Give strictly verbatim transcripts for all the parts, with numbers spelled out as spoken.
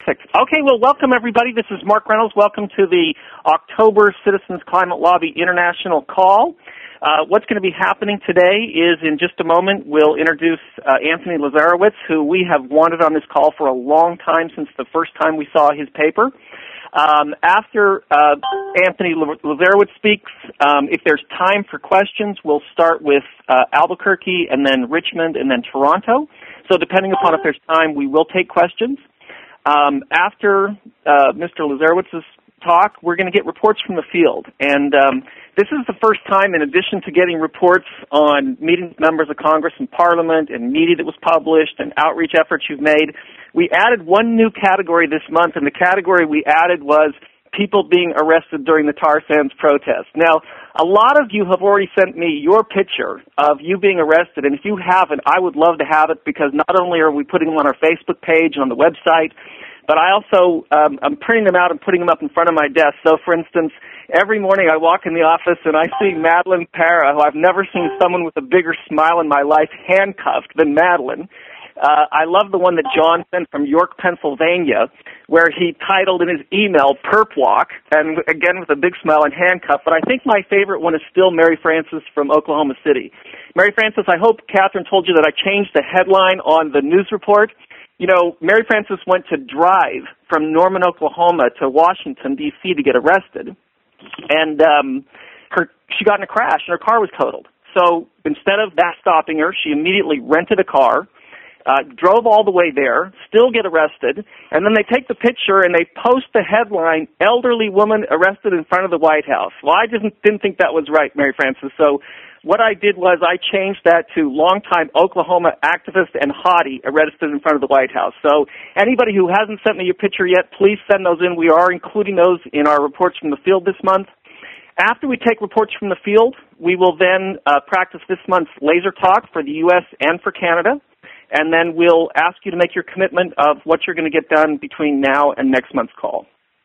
Perfect. Okay, well, welcome, everybody. This is Mark Reynolds. Welcome to the October Citizens Climate Lobby International Call. Uh, what's going to be happening today is, in just a moment, we'll introduce uh, Anthony Lazarowicz, who we have wanted on this call for a long time, since the first time we saw his paper. Um, after uh, Anthony Lazarowicz speaks, um, if there's time for questions, we'll start with uh, Albuquerque and then Richmond and then Toronto. So depending upon if there's time, we will take questions. Um, after uh, Mister Lazarowicz's talk, we're going to get reports from the field. And um, this is the first time, in addition to getting reports on meetings with members of Congress and Parliament and media that was published and outreach efforts you've made, we added one new category this month, and the category we added was people being arrested during the tar sands protest. Now, a lot of you have already sent me your picture of you being arrested, and if you haven't, I would love to have it, because not only are we putting them on our Facebook page, on the website, but I also, um, I'm printing them out and putting them up in front of my desk. So, for instance, every morning I walk in the office and I see Madeline Para, who I've never seen someone with a bigger smile in my life handcuffed than Madeline. Uh, I love the one that John sent from York, Pennsylvania, where he titled in his email, Perp Walk, and again with a big smile and handcuffed. But I think my favorite one is still Mary Frances from Oklahoma City. Mary Frances, I hope Catherine told you that I changed the headline on the news report. You know, Mary Frances went to drive from Norman, Oklahoma to Washington, D C to get arrested, and um, her she got in a crash and her car was totaled. So instead of that stopping her, she immediately rented a car, Uh, drove all the way there, still get arrested, and then they take the picture and they post the headline, elderly woman arrested in front of the White House. Well, I didn't, didn't think that was right, Mary Frances, so what I did was I changed that to longtime Oklahoma activist and hottie arrested in front of the White House. So anybody who hasn't sent me your picture yet, please send those in. We are including those in our reports from the field this month. After we take reports from the field, we will then uh, practice this month's laser talk for the U S and for Canada. And then we'll ask you to make your commitment of what you're going to get done between now and next month's call.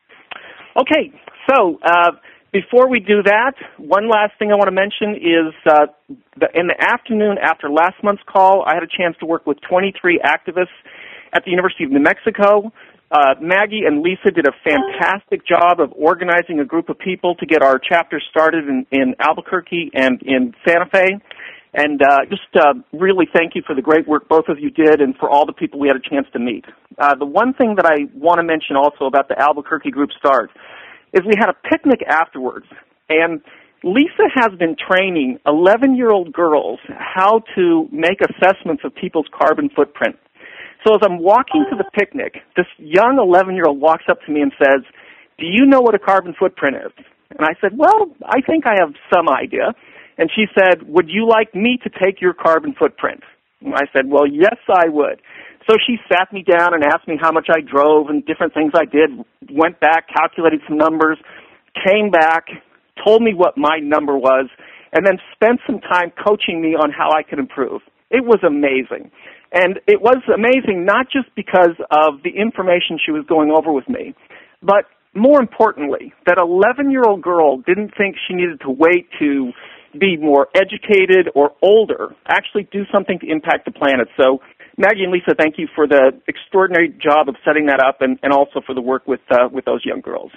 Okay, so uh, before we do that, one last thing I want to mention is uh, the, in the afternoon after last month's call, I had a chance to work with twenty-three activists at the University of New Mexico. Uh, Maggie and Lisa did a fantastic job of organizing a group of people to get our chapter started in, in Albuquerque and in Santa Fe. And uh, just uh, really thank you for the great work both of you did and for all the people we had a chance to meet. Uh, the one thing that I want to mention also about the Albuquerque Group Start is we had a picnic afterwards, and Lisa has been training eleven-year-old girls how to make assessments of people's carbon footprint. So as I'm walking to the picnic, this young eleven-year-old walks up to me and says, "Do you know what a carbon footprint is?" And I said, "Well, I think I have some idea." And she said, "Would you like me to take your carbon footprint?" And I said, "Well, yes, I would." So she sat me down and asked me how much I drove and different things I did, went back, calculated some numbers, came back, told me what my number was, and then spent some time coaching me on how I could improve. It was amazing. And it was amazing not just because of the information she was going over with me, but more importantly, that eleven-year-old girl didn't think she needed to wait to be more educated or older, actually do something to impact the planet. So Maggie and Lisa, thank you for the extraordinary job of setting that up and, and also for the work with uh, with those young girls.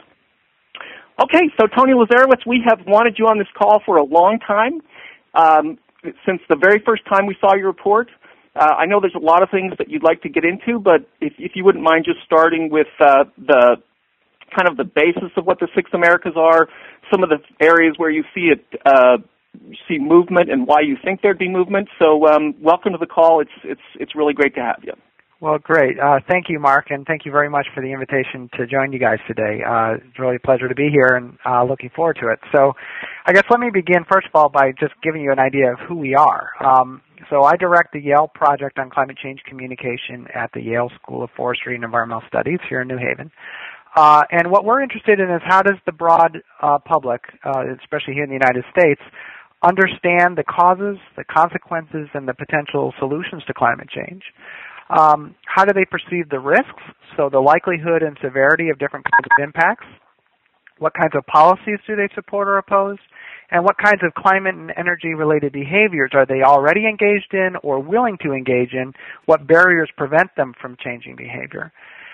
Okay, so Tony Lazarowicz, we have wanted you on this call for a long time, um, since the very first time we saw your report. Uh, I know there's a lot of things that you'd like to get into, but if, if you wouldn't mind just starting with uh, the kind of the basis of what the Six Americas are, some of the areas where you see it, uh, see movement and why you think there'd be movement. So um, welcome to the call. It's it's it's really great to have you. Well, great. Uh, thank you, Mark, and thank you very much for the invitation to join you guys today. Uh, it's really a pleasure to be here and uh, looking forward to it. So I guess let me begin, first of all, by just giving you an idea of who we are. Um, so I direct the Yale Project on Climate Change Communication at the Yale School of Forestry and Environmental Studies here in New Haven. Uh, and what we're interested in is how does the broad uh, public, uh, especially here in the United States, understand the causes, the consequences, and the potential solutions to climate change. Um, how do they perceive the risks, so the likelihood and severity of different kinds of impacts? What kinds of policies do they support or oppose? And what kinds of climate and energy-related behaviors are they already engaged in or willing to engage in? What barriers prevent them from changing behavior?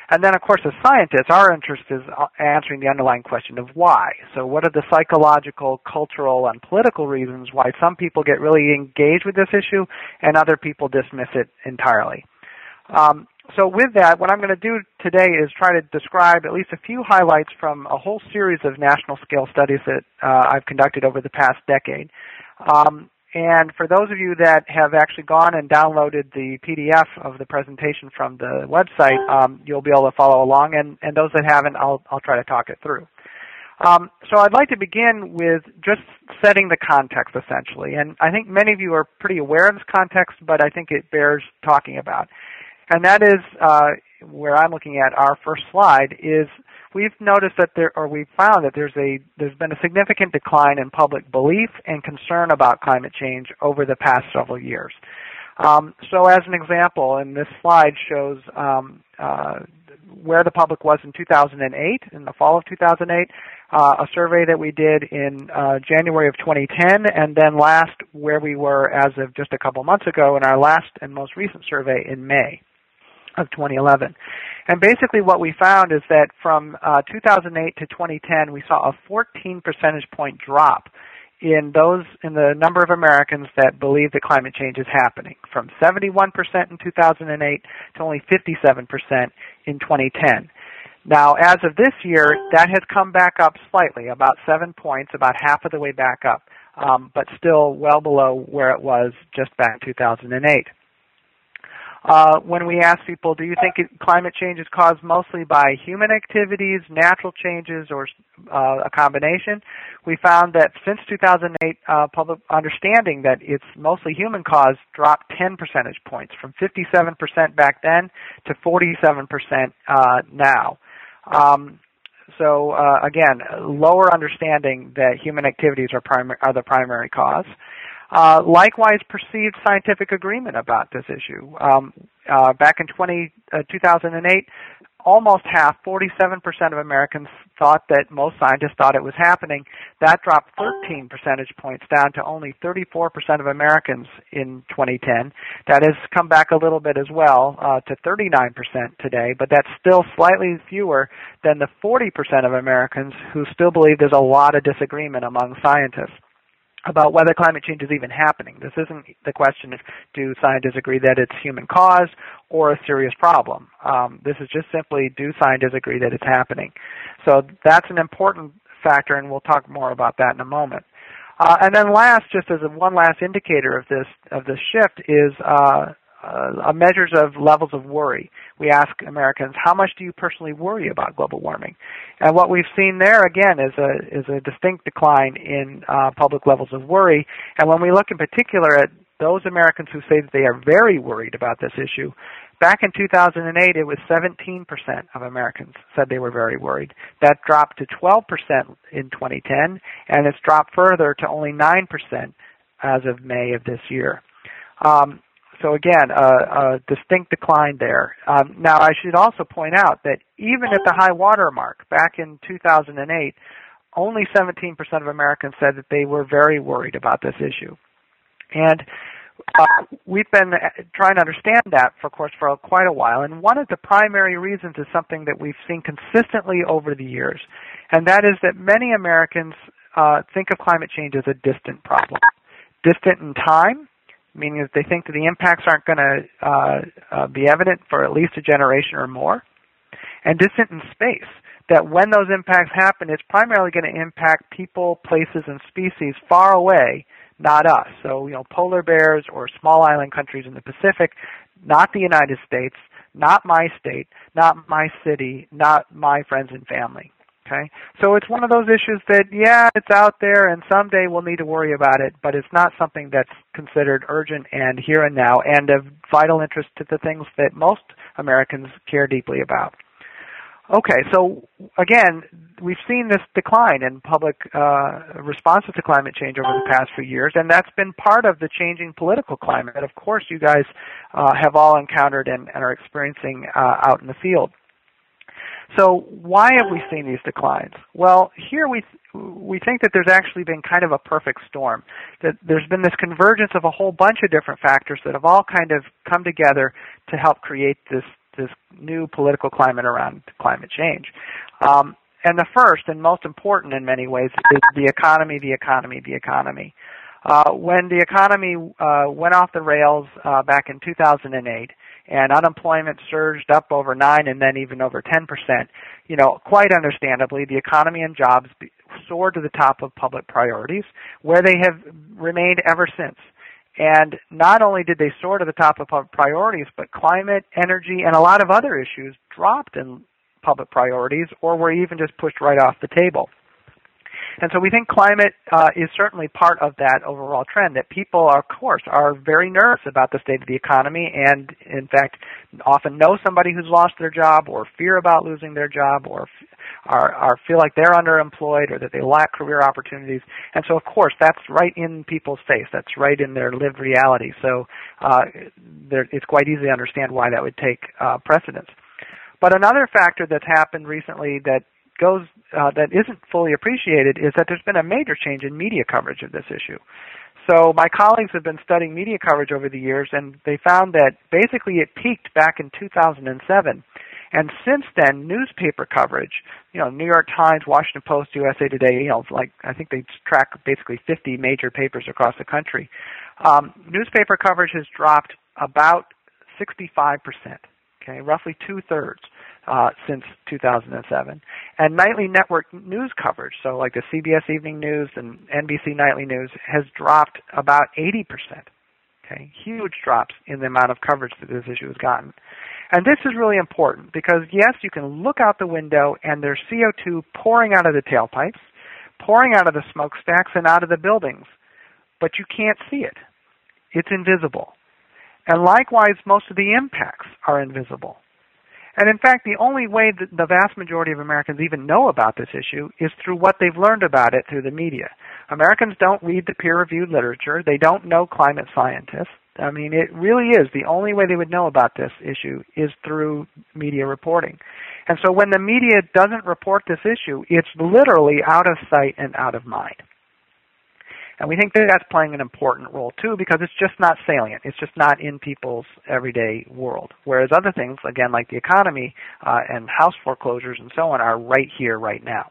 And then, of course, as scientists, our interest is answering the underlying question of why. So what are the psychological, cultural, and political reasons why some people get really engaged with this issue and other people dismiss it entirely? Um, so with that, what I'm going to do today is try to describe at least a few highlights from a whole series of national scale studies that uh, I've conducted over the past decade. Um, And for those of you that have actually gone and downloaded the P D F of the presentation from the website, um, you'll be able to follow along. And, and those that haven't, I'll, I'll try to talk it through. Um, so I'd like to begin with just setting the context, essentially. And I think many of you are pretty aware of this context, but I think it bears talking about. And that is uh, where I'm looking at our first slide is we've noticed that there, or we've found that there's a there's been a significant decline in public belief and concern about climate change over the past several years. Um, so, as an example, and this slide shows um, uh, where the public was in two thousand eight, in the fall of two thousand eight, uh, a survey that we did in uh, January of twenty ten, and then last where we were as of just a couple months ago in our last and most recent survey in May of twenty eleven. And basically what we found is that from uh, two thousand eight to twenty ten, we saw a fourteen percentage point drop in those in the number of Americans that believe that climate change is happening, from seventy-one percent in two thousand eight to only fifty-seven percent in twenty ten. Now, as of this year, that has come back up slightly, about seven points, about half of the way back up, um, but still well below where it was just back in two thousand eight. Uh, when we ask people, do you think it, climate change is caused mostly by human activities, natural changes, or uh, a combination? We found that since two thousand eight, uh, public understanding that it's mostly human caused dropped ten percentage points, from fifty-seven percent back then to forty-seven percent uh, now. Um, so uh, again, lower understanding that human activities are, primary, are the primary cause. Uh, likewise, perceived scientific agreement about this issue. Um, uh, back in twenty, uh, two thousand eight, almost half, forty-seven percent of Americans thought that most scientists thought it was happening. That dropped thirteen percentage points down to only thirty-four percent of Americans in twenty ten. That has come back a little bit as well uh, to thirty-nine percent today, but that's still slightly fewer than the forty percent of Americans who still believe there's a lot of disagreement among scientists about whether climate change is even happening. This isn't the question of do scientists agree that it's human caused or a serious problem. Um, this is just simply do scientists agree that it's happening. So that's an important factor, and we'll talk more about that in a moment. Uh, and then last, just as a one last indicator of this of this shift, is uh, uh, measures of levels of worry. We ask Americans, how much do you personally worry about global warming? And what we've seen there, again, is a is a distinct decline in uh, public levels of worry. And when we look in particular at those Americans who say that they are very worried about this issue, back in two thousand eight, it was seventeen percent of Americans said they were very worried. That dropped to twelve percent in twenty ten, and it's dropped further to only nine percent as of May of this year. Um, So again, a, a distinct decline there. Um, now, I should also point out that even at the high water mark back in two thousand eight, only seventeen percent of Americans said that they were very worried about this issue. And uh, we've been trying to understand that, for, of course, for quite a while. And one of the primary reasons is something that we've seen consistently over the years, and that is that many Americans uh, think of climate change as a distant problem. Distant in time, meaning that they think that the impacts aren't going to uh, uh, be evident for at least a generation or more, and distant in space, that when those impacts happen, it's primarily going to impact people, places, and species far away, not us. So, you know, polar bears or small island countries in the Pacific, not the United States, not my state, not my city, not my friends and family. Okay, so it's one of those issues that, yeah, it's out there, and someday we'll need to worry about it, but it's not something that's considered urgent and here and now and of vital interest to the things that most Americans care deeply about. Okay, so again, we've seen this decline in public uh, responses to climate change over the past few years, and that's been part of the changing political climate that, of course, you guys uh, have all encountered and, and are experiencing uh, out in the field. So why have we seen these declines? Well, here we we think that there's actually been kind of a perfect storm, that there's been this convergence of a whole bunch of different factors that have all kind of come together to help create this this new political climate around climate change. Um, and the first and most important in many ways is the economy, the economy, the economy. Uh, when the economy uh, went off the rails uh, back in two thousand eight, and unemployment surged up over nine and then even over ten percent, you know, quite understandably, the economy and jobs soared to the top of public priorities, where they have remained ever since. And not only did they soar to the top of public priorities, but climate, energy, and a lot of other issues dropped in public priorities or were even just pushed right off the table. And so we think climate uh, is certainly part of that overall trend, that people, of course, are very nervous about the state of the economy and, in fact, often know somebody who's lost their job or fear about losing their job or are, are feel like they're underemployed or that they lack career opportunities. And so, of course, that's right in people's face. That's right in their lived reality. So uh, it's quite easy to understand why that would take uh, precedence. But another factor that's happened recently that goes uh, that isn't fully appreciated is that there's been a major change in media coverage of this issue. So my colleagues have been studying media coverage over the years, and they found that basically it peaked back in two thousand seven. And since then, newspaper coverage, you know, New York Times, Washington Post, U S A Today, you know, like I think they track basically fifty major papers across the country. Um, newspaper coverage has dropped about sixty-five percent, okay, roughly two-thirds. Uh, since two thousand seven. And nightly network news coverage, so like the C B S Evening News and N B C Nightly News, has dropped about eighty percent. Okay, huge drops in the amount of coverage that this issue has gotten. And this is really important because, yes, you can look out the window and there's C O two pouring out of the tailpipes, pouring out of the smokestacks and out of the buildings, but you can't see it. It's invisible. And likewise, most of the impacts are invisible. And in fact, the only way that the vast majority of Americans even know about this issue is through what they've learned about it through the media. Americans don't read the peer-reviewed literature. They don't know climate scientists. I mean, it really is. The only way they would know about this issue is through media reporting. And so when the media doesn't report this issue, it's literally out of sight and out of mind. And we think that that's playing an important role, too, because it's just not salient. It's just not in people's everyday world. Whereas other things, again, like the economy uh, and house foreclosures and so on, are right here, right now.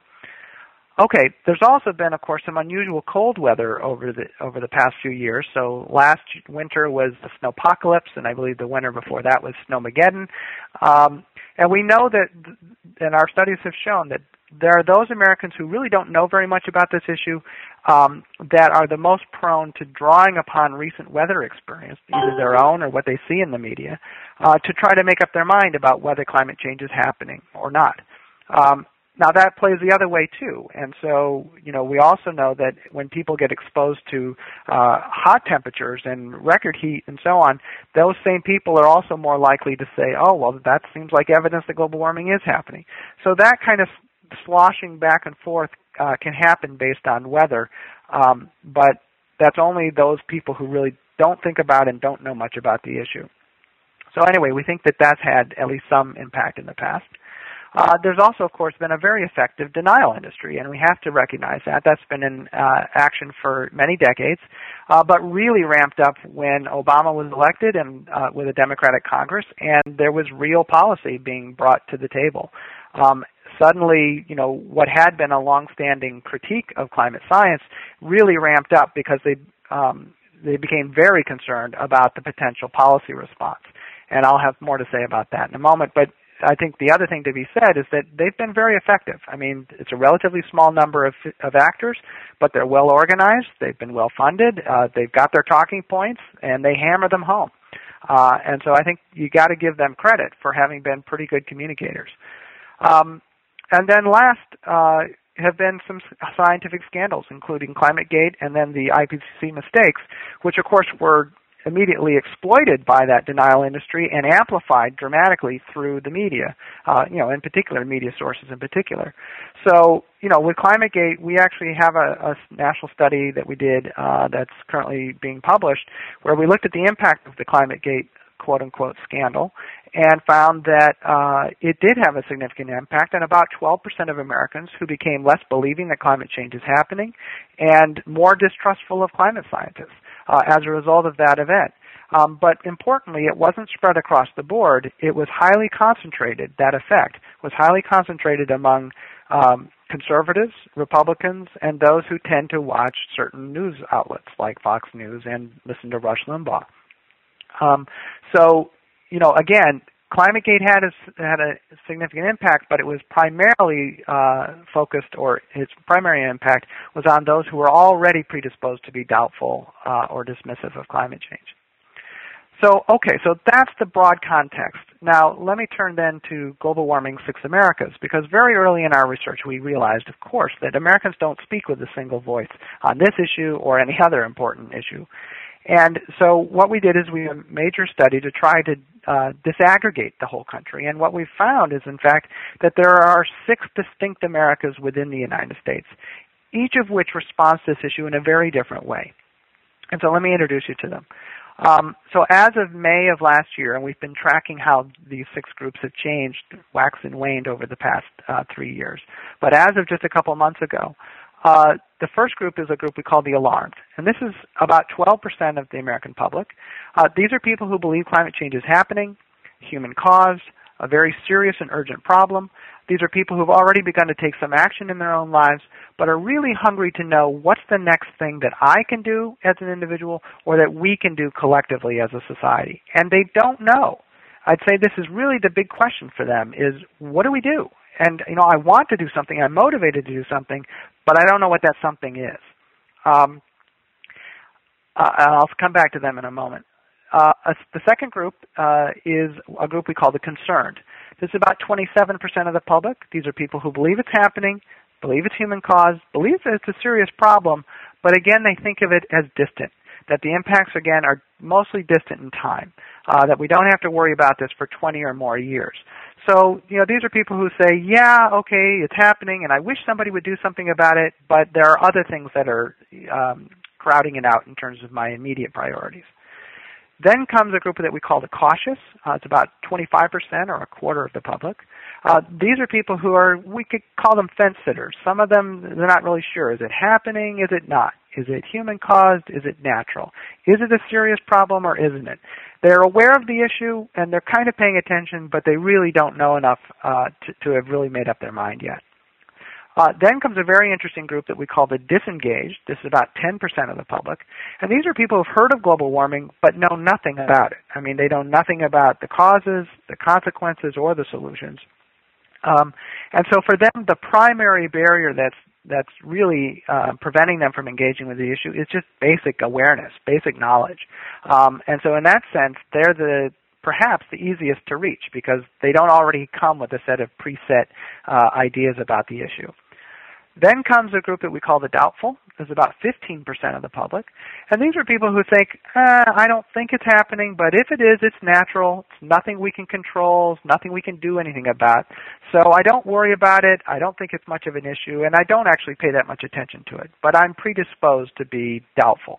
Okay, there's also been, of course, some unusual cold weather over the over the past few years. So last winter was the snowpocalypse, and I believe the winter before that was Snowmageddon. Um, and we know that, and our studies have shown that there are those Americans who really don't know very much about this issue um, that are the most prone to drawing upon recent weather experience, either their own or what they see in the media, uh, to try to make up their mind about whether climate change is happening or not. Um, now that plays the other way too, and so you know we also know that when people get exposed to uh, hot temperatures and record heat and so on, those same people are also more likely to say, "Oh, well, that seems like evidence that global warming is happening." So that kind of sloshing back and forth uh, can happen based on weather, um, but that's only those people who really don't think about and don't know much about the issue. So anyway, we think that that's had at least some impact in the past. Uh, there's also, of course, been a very effective denial industry, and we have to recognize that. That's been in uh, action for many decades, uh, but really ramped up when Obama was elected and uh, with a Democratic Congress, and there was real policy being brought to the table. Um, Suddenly, you know, what had been a long-standing critique of climate science really ramped up because they um, they became very concerned about the potential policy response. And I'll have more to say about that in a moment. But I think the other thing to be said is that they've been very effective. I mean, it's a relatively small number of, of actors, but they're well organized. They've been well funded. Uh, they've got their talking points, and they hammer them home. Uh, and so I think you got to give them credit for having been pretty good communicators. Um, And then last uh, have been some scientific scandals, including ClimateGate and then the I P C C mistakes, which, of course, were immediately exploited by that denial industry and amplified dramatically through the media, uh, you know, in particular, media sources in particular. So, you know, with ClimateGate, we actually have a, a national study that we did uh, that's currently being published where we looked at the impact of the ClimateGate quote-unquote scandal and found that uh, it did have a significant impact on about twelve percent of Americans who became less believing that climate change is happening and more distrustful of climate scientists uh, as a result of that event. Um, but importantly, it wasn't spread across the board. It was highly concentrated. That effect was highly concentrated among um, conservatives, Republicans, and those who tend to watch certain news outlets like Fox News and listen to Rush Limbaugh. Um, so, you know, again, ClimateGate had a, had a significant impact, but it was primarily uh, focused, or its primary impact was on those who were already predisposed to be doubtful uh, or dismissive of climate change. So, okay, so that's the broad context. Now, let me turn then to Global Warming Six Americas, because very early in our research we realized, of course, that Americans don't speak with a single voice on this issue or any other important issue. And so what we did is we did a major study to try to uh, disaggregate the whole country. And what we found is, in fact, that there are six distinct Americas within the United States, each of which responds to this issue in a very different way. And so let me introduce you to them. Um, so as of May of last year, and we've been tracking how these six groups have changed, waxed and waned over the past uh, three years. But as of just a couple months ago, uh, the first group is a group we call the alarmed. And this is about twelve percent of the American public. Uh, these are people who believe climate change is happening, human-caused, a very serious and urgent problem. These are people who've already begun to take some action in their own lives, but are really hungry to know what's the next thing that I can do as an individual or that we can do collectively as a society. And they don't know. I'd say this is really the big question for them is, what do we do? And, you know, I want to do something, I'm motivated to do something, but I don't know what that something is. Um, uh, I'll come back to them in a moment. Uh, the second group uh, is a group we call the concerned. This is about twenty-seven percent of the public. These are people who believe it's happening, believe it's human-caused, believe that it's a serious problem, but again, they think of it as distant, that the impacts, again, are mostly distant in time, uh, that we don't have to worry about this for twenty or more years. So, you know, these are people who say, yeah, okay, it's happening, and I wish somebody would do something about it, but there are other things that are um, crowding it out in terms of my immediate priorities. Then comes a group that we call the cautious. Uh, it's about twenty-five percent or a quarter of the public. Uh, these are people who are, we could call them fence sitters. Some of them, they're not really sure. Is it happening? Is it not? Is it human-caused? Is it natural? Is it a serious problem or isn't it? They're aware of the issue and they're kind of paying attention, but they really don't know enough uh, to, to have really made up their mind yet. Uh, then comes a very interesting group that we call the disengaged. This is about ten percent of the public. And these are people who've heard of global warming but know nothing about it. I mean, they know nothing about the causes, the consequences, or the solutions. Um, and so for them, the primary barrier that's that's really uh, preventing them from engaging with the issue is just basic awareness, basic knowledge. Um, and so in that sense, they're the perhaps the easiest to reach because they don't already come with a set of preset uh, ideas about the issue. Then comes a group that we call the doubtful. There's about fifteen percent of the public. And these are people who think, eh, I don't think it's happening, but if it is, it's natural. It's nothing we can control. It's nothing we can do anything about. So I don't worry about it. I don't think it's much of an issue, and I don't actually pay that much attention to it. But I'm predisposed to be doubtful.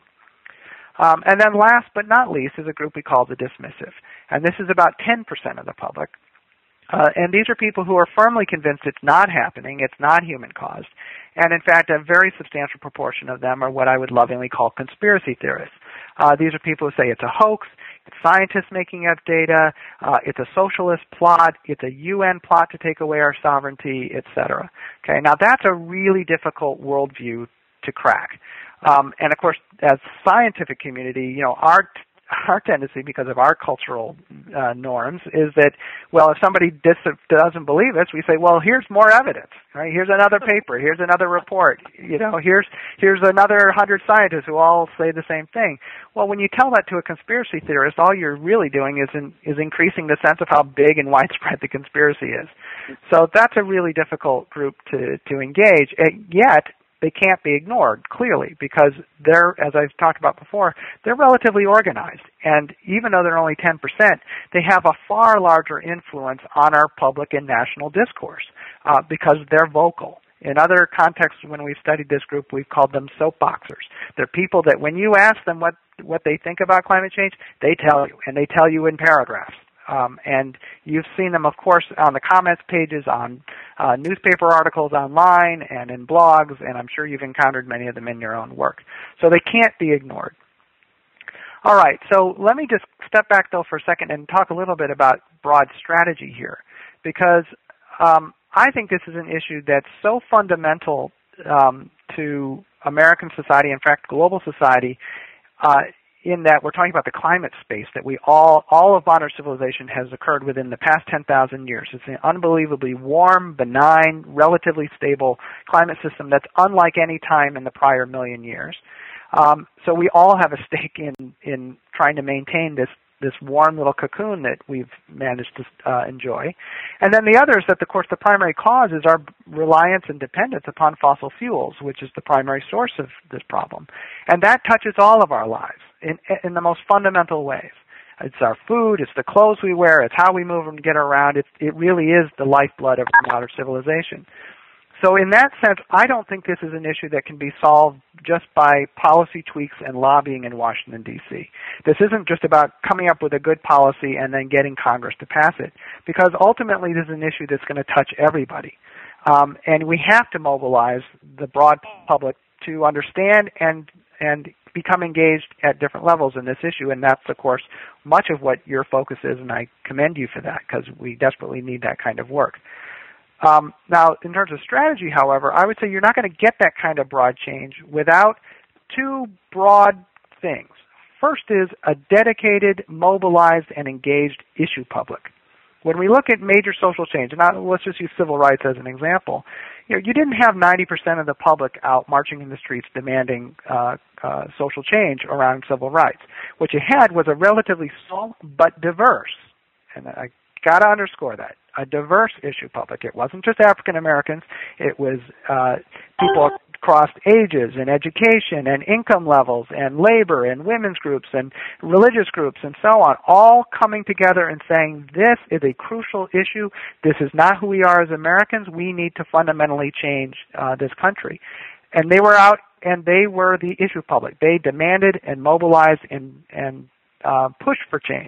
Um, and then last but not least is a group we call the dismissive. And this is about ten percent of the public. Uh, and these are people who are firmly convinced it's not happening, it's not human-caused. And in fact, a very substantial proportion of them are what I would lovingly call conspiracy theorists. Uh, these are people who say it's a hoax, it's scientists making up data, uh, it's a socialist plot, it's a U N plot to take away our sovereignty, et cetera. Okay, now that's a really difficult worldview to crack. Um, and of course, as scientific community, you know, our our tendency, because of our cultural uh, norms, is that, well, if somebody dis- doesn't believe us, we say, well, here's more evidence, right? Here's another paper, here's another report, you know, here's here's another hundred scientists who all say the same thing. Well, when you tell that to a conspiracy theorist, all you're really doing is in, is increasing the sense of how big and widespread the conspiracy is. So that's a really difficult group to to engage. And yet, they can't be ignored, clearly, because they're, as I've talked about before, they're relatively organized. And even though they're only ten percent, they have a far larger influence on our public and national discourse uh, because they're vocal. In other contexts, when we've studied this group, we've called them soapboxers. They're people that when you ask them what, what they think about climate change, they tell you, and they tell you in paragraphs. Um, and you've seen them, of course, on the comments pages, on uh, newspaper articles online, and in blogs, and I'm sure you've encountered many of them in your own work. So they can't be ignored. All right, so let me just step back, though, for a second and talk a little bit about broad strategy here, because um, I think this is an issue that's so fundamental um, to American society, in fact, global society, uh, in that we're talking about the climate space, that we all, all of modern civilization has occurred within the past ten thousand years. It's an unbelievably warm, benign, relatively stable climate system that's unlike any time in the prior million years. Um, so we all have a stake in, in trying to maintain this, this warm little cocoon that we've managed to uh, enjoy. And then the other is that, of course, the primary cause is our reliance and dependence upon fossil fuels, which is the primary source of this problem. And that touches all of our lives in, in the most fundamental ways. It's our food, it's the clothes we wear, it's how we move and get around. It, it really is the lifeblood of modern civilization. So in that sense, I don't think this is an issue that can be solved just by policy tweaks and lobbying in Washington, D C This isn't just about coming up with a good policy and then getting Congress to pass it, because ultimately this is an issue that's going to touch everybody. Um, and we have to mobilize the broad public to understand and and become engaged at different levels in this issue, and that's, of course, much of what your focus is, and I commend you for that, because we desperately need that kind of work. Um, now, in terms of strategy, however, I would say you're not going to get that kind of broad change without two broad things. First is a dedicated, mobilized, and engaged issue public. When we look at major social change, and now let's just use civil rights as an example, you know, you didn't have ninety percent of the public out marching in the streets demanding uh, uh, social change around civil rights. What you had was a relatively small but diverse, and I got to underscore that, a diverse issue public. It wasn't just African Americans. It was uh, people across ages and education and income levels and labor and women's groups and religious groups and so on, all coming together and saying, this is a crucial issue. This is not who we are as Americans. We need to fundamentally change uh, this country. And they were out, and they were the issue public. They demanded and mobilized and, and uh, pushed for change.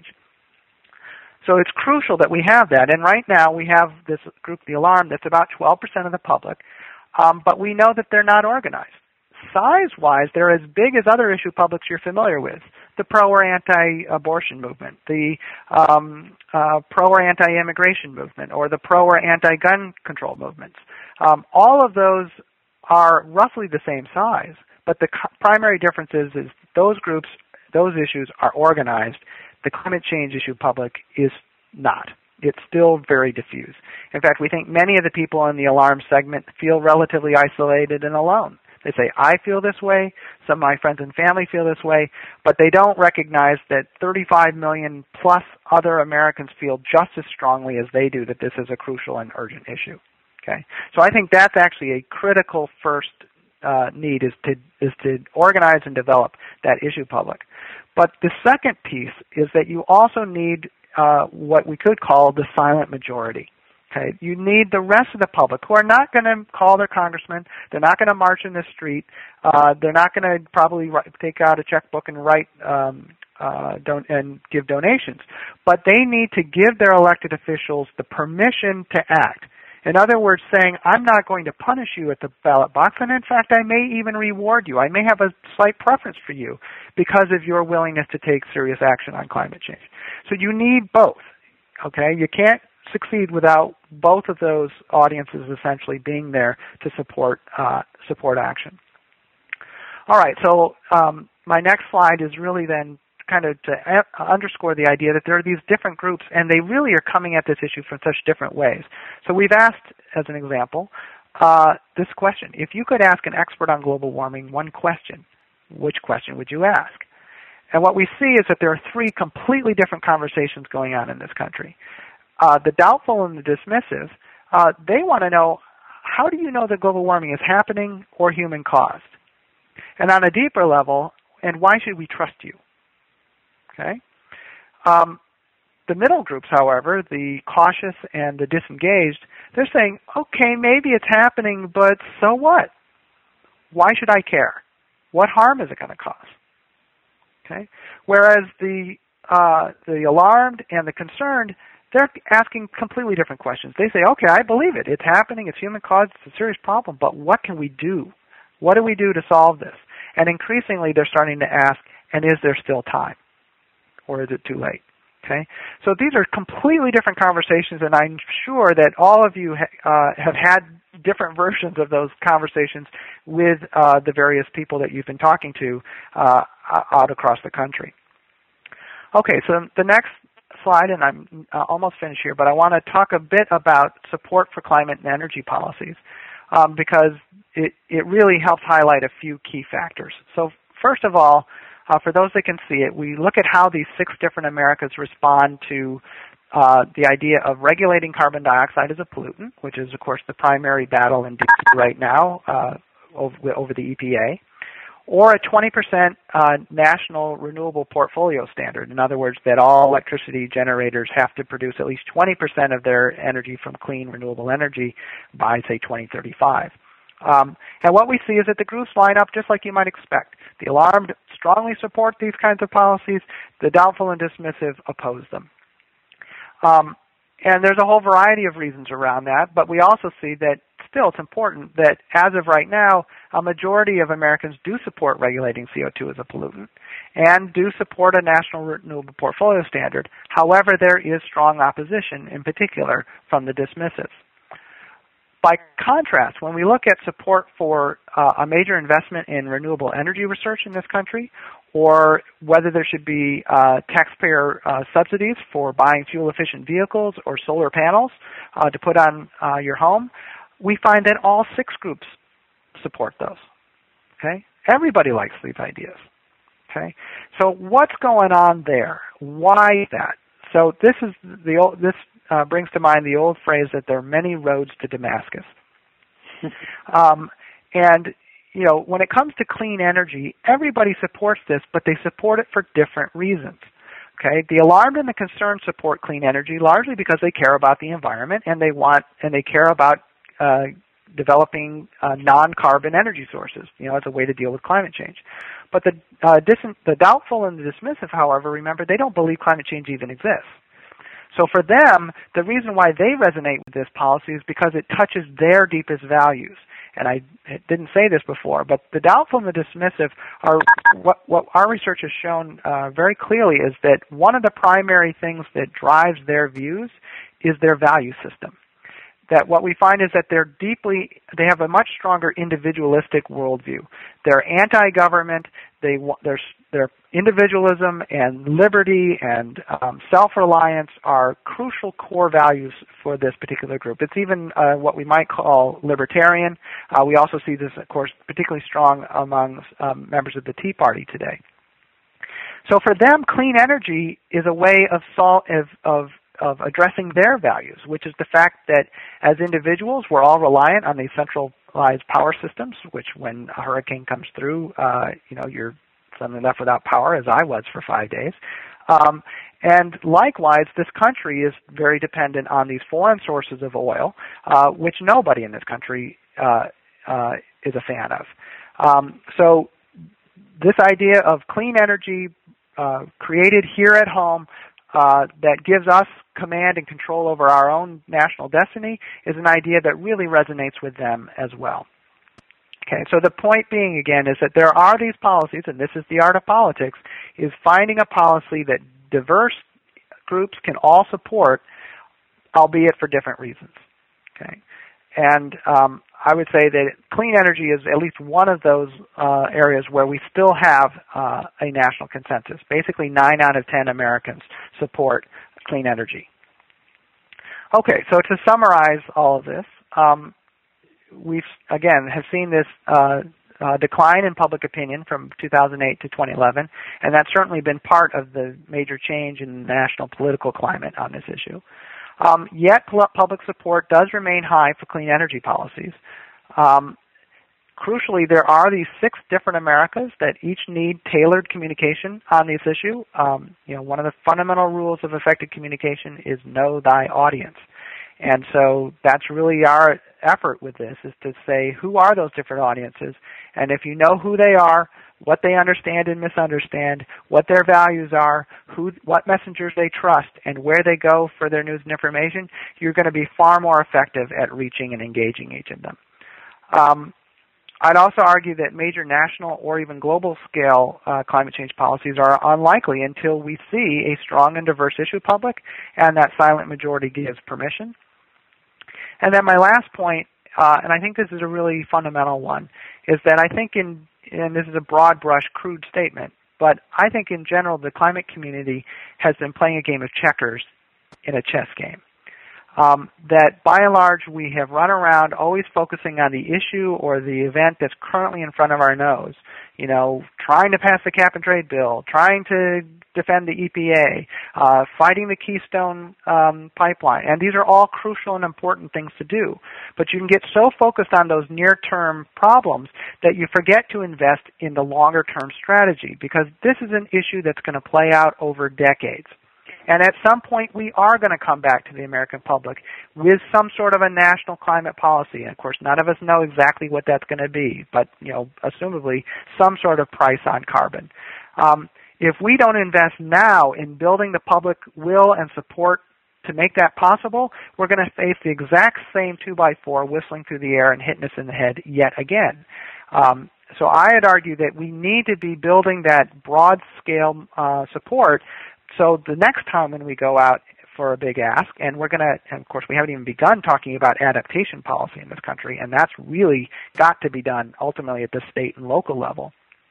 So it's crucial that we have that. And right now we have this group, The Alarm, that's about twelve percent of the public, um, but we know that they're not organized. Size-wise, they're as big as other issue publics you're familiar with, the pro or anti-abortion movement, the um, uh, pro or anti-immigration movement, or the pro or anti-gun control movements. Um, all of those are roughly the same size, but the co- primary difference is, is those groups, those issues are organized. The climate change issue public is not. It's still very diffuse. In fact, we think many of the people in the Alarm segment feel relatively isolated and alone. They say, I feel this way, some of my friends and family feel this way, but they don't recognize that thirty-five million plus other Americans feel just as strongly as they do that this is a crucial and urgent issue. Okay? So I think that's actually a critical first uh, need, is to, is to organize and develop that issue public. But the second piece is that you also need uh, what we could call the silent majority. Okay? You need the rest of the public who are not going to call their congressman. They're not going to march in the street. Uh, they're not going to probably write, take out a checkbook and write um, uh, don- and give donations. But they need to give their elected officials the permission to act. In other words, saying, I'm not going to punish you at the ballot box, and in fact, I may even reward you. I may have a slight preference for you because of your willingness to take serious action on climate change. So you need both, okay? You can't succeed without both of those audiences essentially being there to support uh, support action. All right, so um, my next slide is really then kind of to underscore the idea that there are these different groups, and they really are coming at this issue from such different ways. So we've asked, as an example, uh, this question. If you could ask an expert on global warming one question, which question would you ask? And what we see is that there are three completely different conversations going on in this country. Uh, the doubtful and the dismissive, uh, they want to know, how do you know that global warming is happening or human-caused? And on a deeper level, and why should we trust you? Okay. Um, the middle groups, however, the cautious and the disengaged, they're saying, okay, maybe it's happening, but so what? Why should I care? What harm is it going to cause? Okay. Whereas the uh, the alarmed and the concerned, they're asking completely different questions. They say, okay, I believe it. It's happening. It's human caused. It's a serious problem. But what can we do? What do we do to solve this? And increasingly, they're starting to ask, and is there still time? or is it too late? Okay, so these are completely different conversations, and I'm sure that all of you ha uh, have had different versions of those conversations with uh, the various people that you've been talking to uh, out across the country. Okay, so the next slide, and I'm uh, almost finished here, but I want to talk a bit about support for climate and energy policies um, because it, it really helps highlight a few key factors. So first of all, Uh, for those that can see it, we look at how these six different Americas respond to uh, the idea of regulating carbon dioxide as a pollutant, which is, of course, the primary battle in D C right now uh, over, over the E P A, or a twenty percent uh, national renewable portfolio standard. In other words, that all electricity generators have to produce at least twenty percent of their energy from clean renewable energy by, say, twenty thirty-five. Um, and what we see is that the groups line up just like you might expect. The alarmed strongly support these kinds of policies. The doubtful and dismissive oppose them. Um, and there's a whole variety of reasons around that, but we also see that still it's important that as of right now, a majority of Americans do support regulating C O two as a pollutant and do support a national renewable portfolio standard. However, there is strong opposition, in particular, from the dismissives. By contrast, when we look at support for uh, a major investment in renewable energy research in this country, or whether there should be uh, taxpayer uh, subsidies for buying fuel-efficient vehicles or solar panels uh, to put on uh, your home, we find that all six groups support those. Okay, everybody likes these ideas. Okay, so what's going on there? Why that? So this is the old, this. Uh, brings to mind the old phrase that there are many roads to Damascus. um, and, you know, when it comes to clean energy, everybody supports this, but they support it for different reasons. Okay, the alarmed and the concerned support clean energy largely because they care about the environment and they want and they care about uh, developing uh, non-carbon energy sources, you know, as a way to deal with climate change. But the uh, dis- the doubtful and the dismissive, however, remember they don't believe climate change even exists. So for them, the reason why they resonate with this policy is because it touches their deepest values. And I didn't say this before, but the doubtful and the dismissive are what, what our research has shown uh, very clearly is that one of the primary things that drives their views is their value system. That what we find is that they're deeply, they have a much stronger individualistic worldview. They're anti-government, they, they're, their individualism and liberty and um, self-reliance are crucial core values for this particular group. It's even uh, what we might call libertarian. Uh, we also see this, of course, particularly strong among um, members of the Tea Party today. So for them, clean energy is a way of, sol of, of of addressing their values, which is the fact that as individuals, we're all reliant on these centralized power systems, which when a hurricane comes through, uh, you know, you're suddenly left without power, as I was for five days. Um, and likewise, this country is very dependent on these foreign sources of oil, uh, which nobody in this country uh, uh, is a fan of. Um, so this idea of clean energy uh, created here at home Uh, that gives us command and control over our own national destiny is an idea that really resonates with them as well. Okay, so the point being, again, is that there are these policies, and this is the art of politics, is finding a policy that diverse groups can all support, albeit for different reasons. Okay, and um, I would say that clean energy is at least one of those uh, areas where we still have uh, a national consensus. Basically, nine out of ten Americans support clean energy. Okay, so to summarize all of this, um, we've, again, have seen this uh, uh, decline in public opinion from two thousand eight to twenty eleven, and that's certainly been part of the major change in the national political climate on this issue. Um, yet public support does remain high for clean energy policies. Um, crucially, there are these six different Americas that each need tailored communication on this issue. Um, you know, one of the fundamental rules of effective communication is know thy audience. And so that's really our effort with this, is to say who are those different audiences, and if you know who they are, what they understand and misunderstand, what their values are, who, what messengers they trust, and where they go for their news and information, you're going to be far more effective at reaching and engaging each of them. Um, I'd also argue that major national or even global scale uh, climate change policies are unlikely until we see a strong and diverse issue public and that silent majority gives permission. And then my last point, uh, and I think this is a really fundamental one, is that I think in, and this is a broad brush, crude statement, but I think in general the climate community has been playing a game of checkers in a chess game. Um, that by and large we have run around always focusing on the issue or the event that's currently in front of our nose. You know, trying to pass the cap and trade bill, trying to defend the E P A, uh, fighting the Keystone um, pipeline. And these are all crucial and important things to do. But you can get so focused on those near-term problems that you forget to invest in the longer-term strategy, because this is an issue that's going to play out over decades. And at some point, we are going to come back to the American public with some sort of a national climate policy. And of course, none of us know exactly what that's going to be, but, you know, assumably some sort of price on carbon. Um, if we don't invest now in building the public will and support to make that possible, we're going to face the exact same two by four whistling through the air and hitting us in the head yet again. Um, so I'd argue that we need to be building that broad-scale uh, support. So the next time when we go out for a big ask, and we're going to, and of course we haven't even begun talking about adaptation policy in this country, and that's really got to be done ultimately at the state and local level.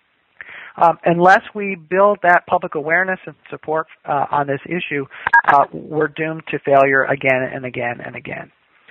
Um, unless we build that public awareness and support uh, on this issue, uh, we're doomed to failure again and again and again.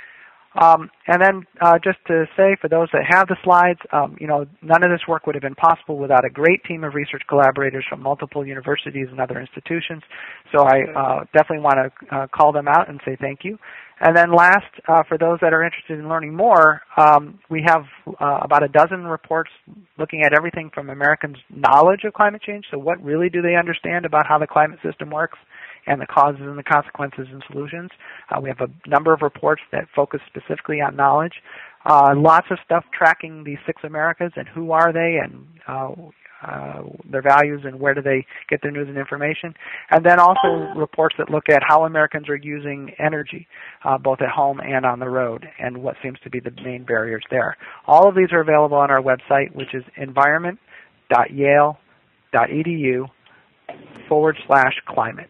Um, and then uh, just to say, for those that have the slides, um, you know, none of this work would have been possible without a great team of research collaborators from multiple universities and other institutions. So I uh, definitely want to uh, call them out and say thank you. And then last, uh, for those that are interested in learning more, um, we have uh, about a dozen reports looking at everything from Americans' knowledge of climate change, so what really do they understand about how the climate system works, and the causes and the consequences and solutions. Uh, we have a number of reports that focus specifically on knowledge. Uh, lots of stuff tracking the six Americas and who are they and uh, uh, their values and where do they get their news and information. And then also reports that look at how Americans are using energy, uh, both at home and on the road, and what seems to be the main barriers there. All of these are available on our website, which is environment dot yale dot e d u forward slash climate.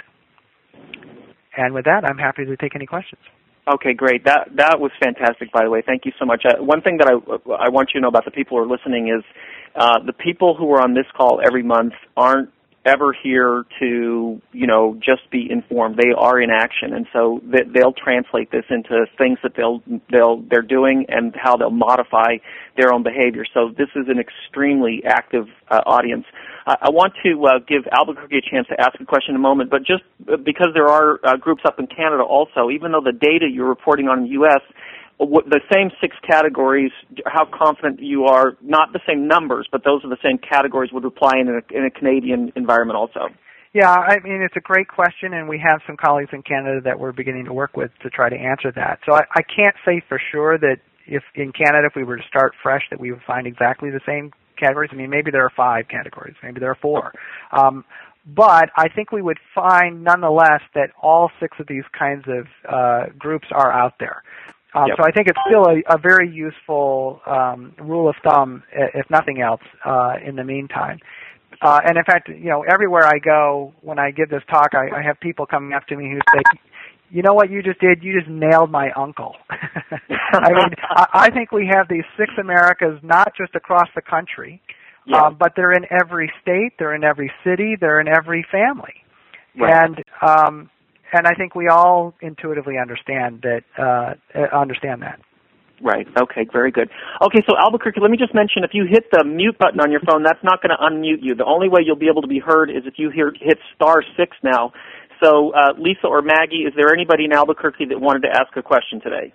And with that, I'm happy to take any questions. Okay, great. That that was fantastic, by the way. Thank you so much. Uh, one thing that I, I want you to know about the people who are listening is uh, the people who are on this call every month aren't ever here to, you know, just be informed. They are in action, and so they, they'll translate this into things that they'll they'll they're doing and how they'll modify their own behavior. So this is an extremely active uh, audience. I, I want to uh, give Albuquerque a chance to ask a question in a moment, but just because there are uh, groups up in Canada also, even though the data you're reporting on in the U S, the same six categories, how confident you are, not the same numbers, but those are the same categories would apply in a, in a Canadian environment also? Yeah, I mean, it's a great question, and we have some colleagues in Canada that we're beginning to work with to try to answer that. So I, I can't say for sure that if in Canada, if we were to start fresh, that we would find exactly the same categories. I mean, maybe there are five categories, maybe there are four. Um, but I think we would find, nonetheless, that all six of these kinds of uh, groups are out there. Um, yep. So I think it's still a, a very useful um, rule of thumb, if nothing else, uh, in the meantime. Uh, and in fact, you know, everywhere I go, when I give this talk, I, I have people coming up to me who say, you know what you just did? You just nailed my uncle. I mean, I, I think we have these six Americas not just across the country, yeah. um, but they're in every state, they're in every city, they're in every family. Right. And um, and I think we all intuitively understand that. Uh, understand that. Right. Okay. Very good. Okay. So Albuquerque, let me just mention: if you hit the mute button on your phone, that's not going to unmute you. The only way you'll be able to be heard is if you hear, hit star six now. So, uh, Lisa or Maggie, is there anybody in Albuquerque that wanted to ask a question today?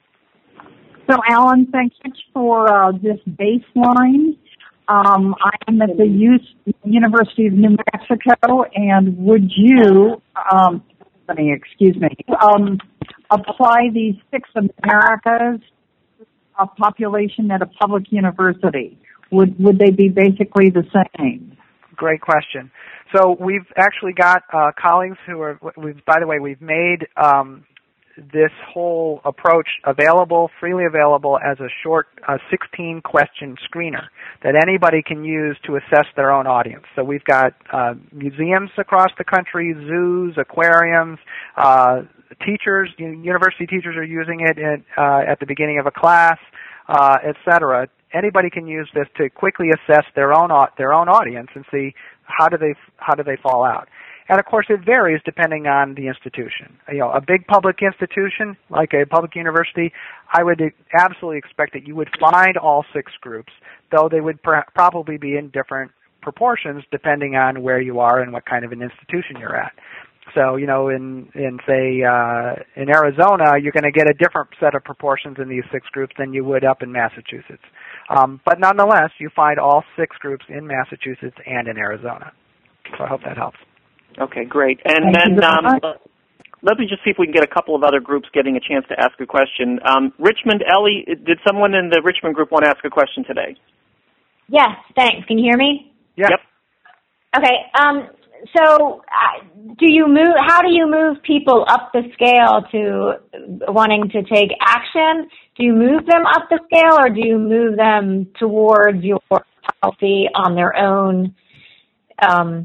So, Alan, thank you for uh, this baseline. Um, I'm at the U- University of New Mexico, and would you, um, let me, excuse me, um, apply these six Americas a population at a public university? Would would they be basically the same? Great question. So we've actually got uh, colleagues who are, we've, by the way, we've made um, this whole approach available, freely available as a short uh, sixteen question screener that anybody can use to assess their own audience. So we've got uh, museums across the country, zoos, aquariums, uh, teachers, university teachers are using it in, uh, at the beginning of a class, uh, et cetera. Anybody can use this to quickly assess their own their own audience and see how do they how do they fall out. And of course, it varies depending on the institution. You know, a big public institution like a public university, I would absolutely expect that you would find all six groups, though they would pr- probably be in different proportions depending on where you are and what kind of an institution you're at. So, you know, in, in say, uh, in Arizona, you're going to get a different set of proportions in these six groups than you would up in Massachusetts. Um, but nonetheless, you find all six groups in Massachusetts and in Arizona. So I hope that helps. Okay, great. And Thank then um, let me just see if we can get a couple of other groups getting a chance to ask a question. Um, Richmond, Ellie, did someone in the Richmond group want to ask a question today? Yes, thanks. Can you hear me? Yeah. Yep. Okay. Um, so, uh, do you move? How do you move people up the scale to wanting to take action? Do you move them up the scale, or do you move them towards your policy on their own, um,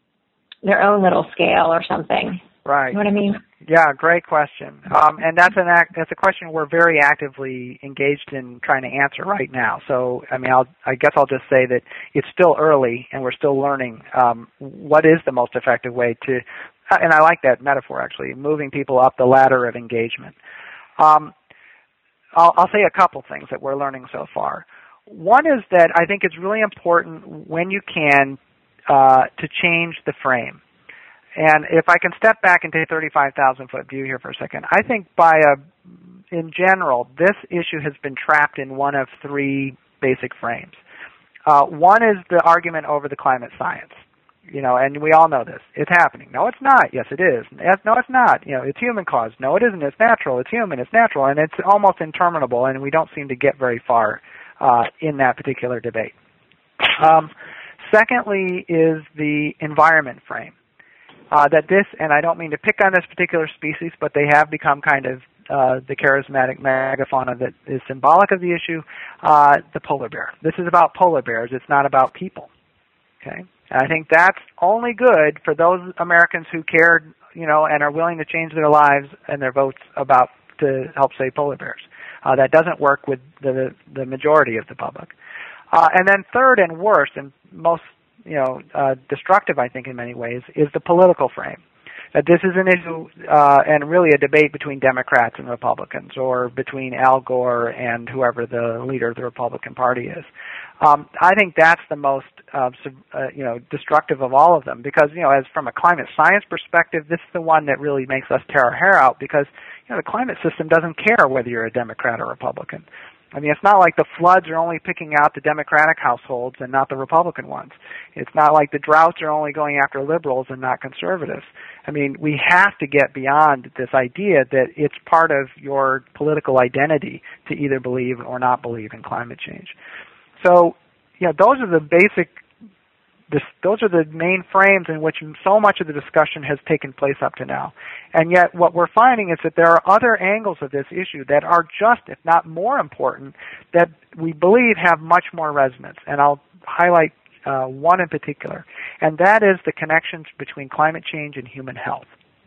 their own little scale or something? Right. You know what I mean? Yeah, great question. Um, and that's an act, that's a question we're very actively engaged in trying to answer right now. So, I mean, I'll, I guess I'll just say that it's still early and we're still learning um, what is the most effective way to, and I like that metaphor actually, moving people up the ladder of engagement. Um, I'll, I'll say a couple things that we're learning so far. One is that I think it's really important when you can uh, to change the frame. And if I can step back and take a thirty-five thousand foot view here for a second, I think by a, in general, this issue has been trapped in one of three basic frames. Uh, one is the argument over the climate science, you know, and we all know this. It's happening. No, it's not. Yes, it is. No, it's not. You know, it's human caused. No, it isn't. It's natural. It's human. It's natural. And it's almost interminable, and we don't seem to get very far uh, in that particular debate. Um, secondly is the environment frame. Uh, that this, and I don't mean to pick on this particular species, but they have become kind of uh, the charismatic megafauna that is symbolic of the issue, uh, the polar bear. This is about polar bears. It's not about people. Okay, and I think that's only good for those Americans who cared, you know, and are willing to change their lives and their votes about to help save polar bears. Uh, that doesn't work with the the majority of the public. Uh, and then third and worst, and most you know, uh, destructive, I think, in many ways, is the political frame. That this is an issue uh, and really a debate between Democrats and Republicans, or between Al Gore and whoever the leader of the Republican Party is. Um, I think that's the most, uh, uh, you know, destructive of all of them, because, you know, as from a climate science perspective, this is the one that really makes us tear our hair out, because, you know, the climate system doesn't care whether you're a Democrat or Republican. I mean, it's not like the floods are only picking out the Democratic households and not the Republican ones. It's not like the droughts are only going after liberals and not conservatives. I mean, we have to get beyond this idea that it's part of your political identity to either believe or not believe in climate change. So, you know, those are the basic, this, those are the main frames in which so much of the discussion has taken place up to now. And yet what we're finding is that there are other angles of this issue that are just, if not more important, that we believe have much more resonance. And I'll highlight uh, one in particular, and that is the connections between climate change and human health.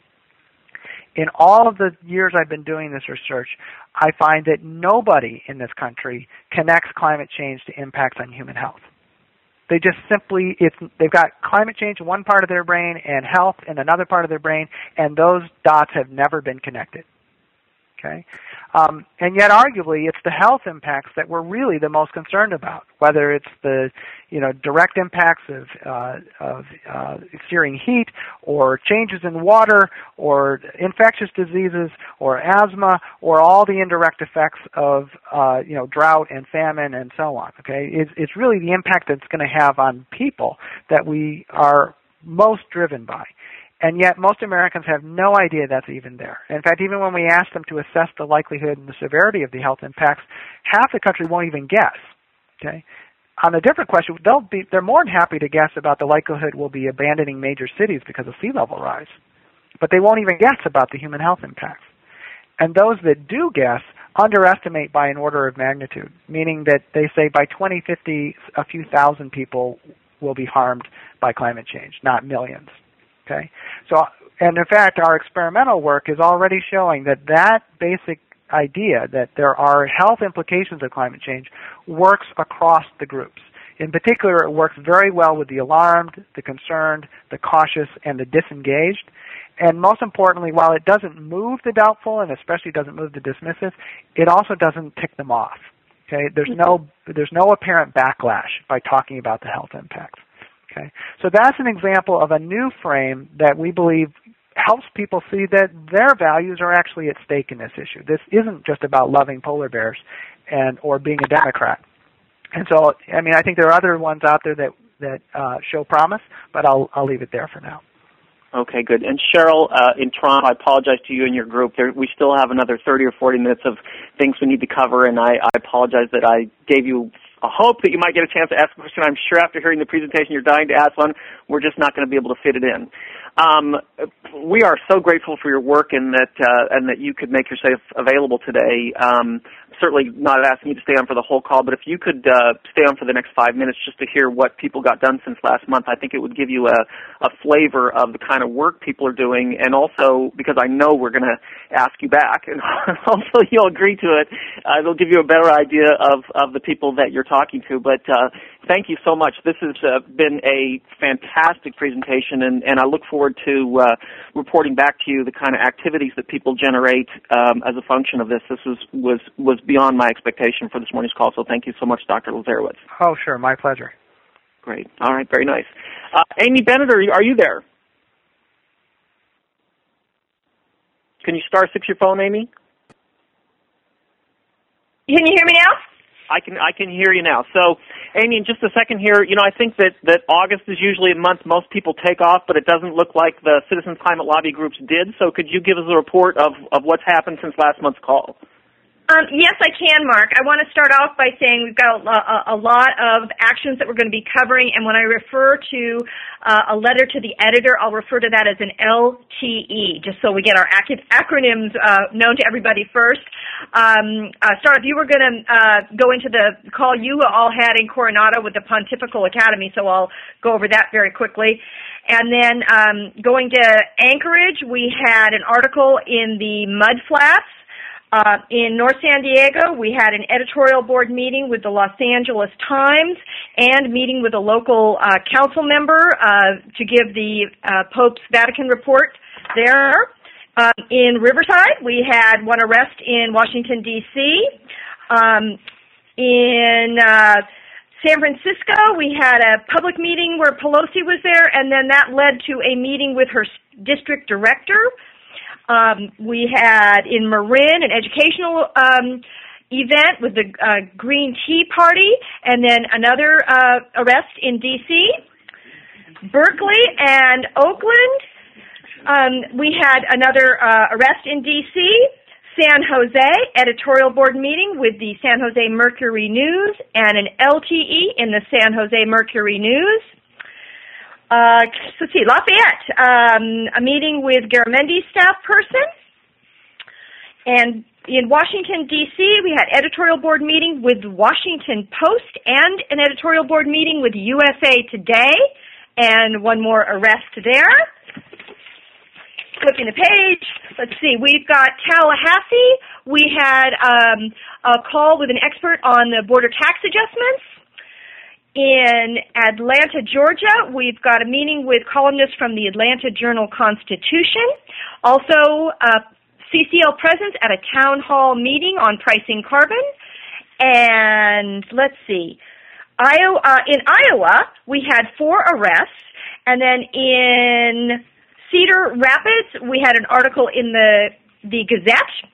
In all of the years I've been doing this research, I find that nobody in this country connects climate change to impacts on human health. They just simply, it's, they've got climate change in one part of their brain and health in another part of their brain, and those dots have never been connected. Okay? Um, and yet, arguably, it's the health impacts that we're really the most concerned about, whether it's the, you know, direct impacts of, uh, of uh, searing heat, or changes in water, or infectious diseases, or asthma, or all the indirect effects of, uh, you know, drought and famine and so on. Okay, it's, it's really the impact that it's going to have on people that we are most driven by. And yet most Americans have no idea that's even there. In fact, even when we ask them to assess the likelihood and the severity of the health impacts, half the country won't even guess. Okay? On a different question, they'll be, they're more than happy to guess about the likelihood we'll be abandoning major cities because of sea level rise. But they won't even guess about the human health impacts. And those that do guess underestimate by an order of magnitude, meaning that they say by twenty fifty, a few thousand people will be harmed by climate change, not millions. Okay? So, and in fact, our experimental work is already showing that that basic idea that there are health implications of climate change works across the groups. In particular, it works very well with the alarmed, the concerned, the cautious, and the disengaged. And most importantly, while it doesn't move the doubtful and especially doesn't move the dismissive, it also doesn't tick them off. Okay, there's no there's no apparent backlash by talking about the health impacts. Okay, so that's an example of a new frame that we believe helps people see that their values are actually at stake in this issue. This isn't just about loving polar bears and or being a Democrat. And so, I mean, I think there are other ones out there that that uh, show promise, but I'll I'll leave it there for now. Okay, good. And Cheryl, uh, in Toronto, I apologize to you and your group. There, we still have another thirty or forty minutes of things we need to cover, and I, I apologize that I gave you a hope that you might get a chance to ask a question. I'm sure after hearing the presentation you're dying to ask one. We're just not going to be able to fit it in. Um, we are so grateful for your work and that uh, and that you could make yourself available today. Um, certainly not asking you to stay on for the whole call, but if you could uh, stay on for the next five minutes just to hear what people got done since last month, I think it would give you a, a flavor of the kind of work people are doing, and also, because I know we're going to ask you back, and hopefully you'll agree to it, uh, it'll give you a better idea of, of the people that you're talking to. But uh, thank you so much. This has uh, been a fantastic presentation, and, and I look forward to uh, reporting back to you the kind of activities that people generate um, as a function of this. This was, was, was beyond my expectation for this morning's call, so thank you so much, Doctor Lazarowicz. Oh, sure. My pleasure. Great. All right. Very nice. Uh, Amy Bennett, are you, are you there? Can you star six your phone, Amy? Can you hear me now? I can I can hear you now. So, Amy, in just a second here, you know, I think that, that August is usually a month most people take off, but it doesn't look like the Citizens Climate Lobby groups did. So could you give us a report of, of what's happened since last month's call? Um, yes, I can, Mark. I want to start off by saying we've got a, a, a lot of actions that we're going to be covering, and when I refer to uh, a letter to the editor, I'll refer to that as an L T E, just so we get our ac- acronyms uh, known to everybody first. Um, uh, start, if you were going to uh, go into the call you all had in Coronado with the Pontifical Academy, so I'll go over that very quickly. And then um, going to Anchorage, we had an article in the Mud Flats. Uh, in North San Diego, we had an editorial board meeting with the Los Angeles Times and meeting with a local uh, council member uh, to give the uh, Pope's Vatican report there. Um, in Riverside, we had one arrest in Washington, D C Um, in uh, San Francisco, we had a public meeting where Pelosi was there, and then that led to a meeting with her district director. Um, we had in Marin an educational um, event with the uh, Green Tea Party, and then another uh, arrest in D C Berkeley and Oakland, um, we had another uh, arrest in D C San Jose, editorial board meeting with the San Jose Mercury News and an L T E in the San Jose Mercury News. Uh, let's see, Lafayette, um, a meeting with Garamendi's staff person. And in Washington, D C, we had editorial board meeting with Washington Post and an editorial board meeting with U S A Today, and one more arrest there. Flipping the page, let's see, we've got Tallahassee. We had um, a call with an expert on the border tax adjustments. In Atlanta, Georgia, we've got a meeting with columnists from the Atlanta Journal-Constitution. Also, uh, C C L presence at a town hall meeting on pricing carbon. And let's see, Iowa, uh, in Iowa, we had four arrests. And then in Cedar Rapids, we had an article in the, the Gazette.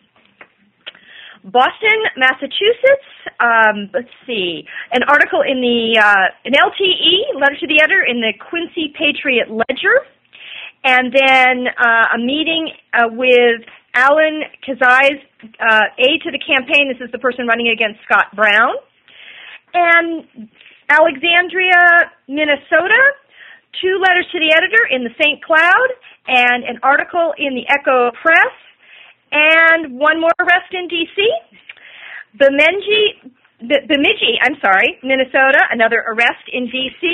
Boston, Massachusetts, um, let's see, an article in the, uh, an L T E, letter to the editor, in the Quincy Patriot Ledger, and then uh, a meeting uh, with Alan Kazai's uh, aide to the campaign. This is the person running against Scott Brown. And Alexandria, Minnesota, two letters to the editor in the Saint Cloud, and an article in the Echo Press. And one more arrest in D C Bemidji, B- Bemidji, I'm sorry, Minnesota, another arrest in D C